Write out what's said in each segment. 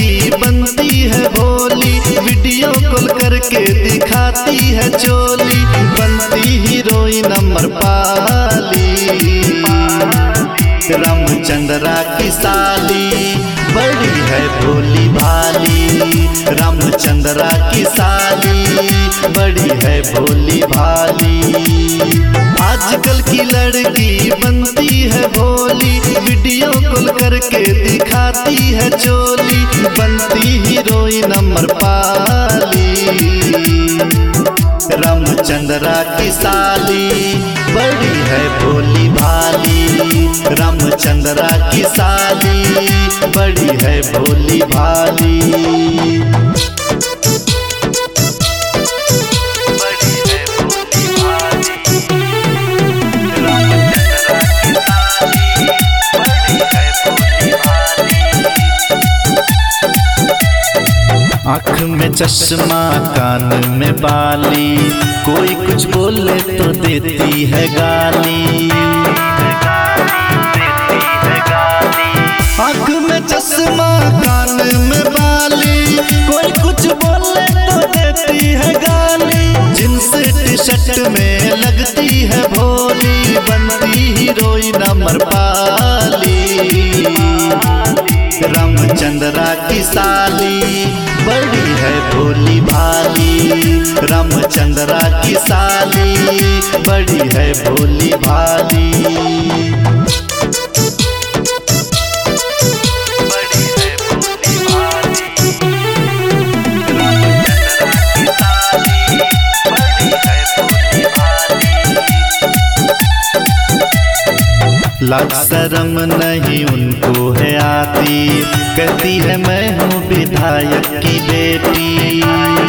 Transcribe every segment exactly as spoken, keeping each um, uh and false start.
लड़की बनती है भोली, वीडियो कॉल करके दिखाती है चोली, बनती हीरोइन अमरपाली। रामचंद्रा की साली बड़ी है भोली भाली, रामचंद्रा की साली बड़ी है भोली भाली। आजकल की लड़की बनती है भोली, वीडियो कॉल करके दिखाती है चोली, बनती हीरोइन अमरपाली। रामचंद्रा की साली बड़ी है भोली भाली, रामचंद्रा की साली बड़ी है भोली भाली। आँख में चश्मा कान में बाली, कोई कुछ बोले तो देती है गाली। आँख में चश्मा कान में बाली, कोई कुछ बोले तो देती है गाली। जींस टी शर्ट में लगती है भोली, बनती हीरोइन अमरपाली। रामचंद्रा की साली बड़ी है भोली भाली, रामचंद्रा की साली बड़ी है भोली भाली। लाज शर्म नहीं उनको है आती, कहती है मैं हूँ विधायक की बेटी।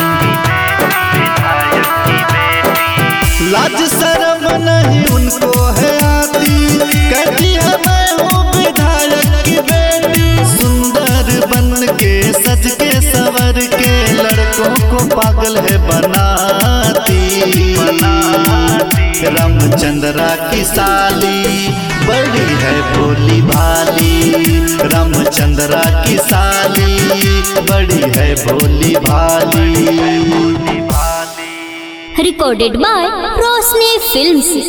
लाज शर्म नहीं उनको है आती, कहती है मैं हूँ विधायक की बेटी। सुंदर बन के सज के संवर के लड़कों को पागल है बनाती। रामचंद्रा की साली बड़ी है भोली भाली, रामचंद्रा की साली बड़ी है भोली भाली। Recorded by Roshni films.